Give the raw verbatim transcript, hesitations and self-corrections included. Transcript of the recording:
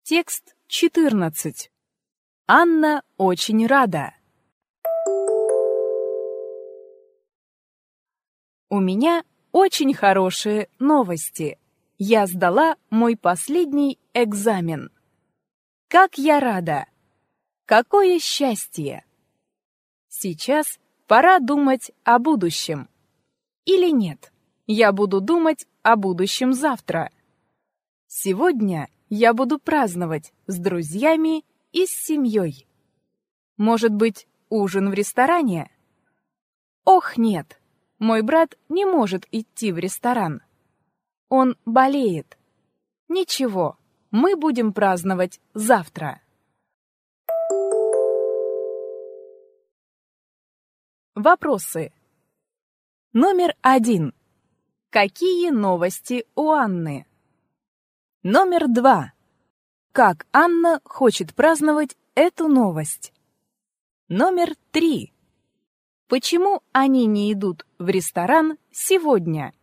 Текст четырнадцать. Анна очень рада. У меня очень хорошие новости. Я сдала мой последний экзамен. Как я рада! Какое счастье! Сейчас пора думать о будущем. Или нет, я буду думать о будущем завтра. Сегодня я буду праздновать с друзьями и с семьей. Может быть, ужин в ресторане? Ох, нет, мой брат не может идти в ресторан. Он болеет. Ничего, мы будем праздновать завтра. Вопросы. Номер один. Какие новости у Анны? Номер два. Как Анна хочет праздновать эту новость? Номер три. Почему они не идут в ресторан сегодня?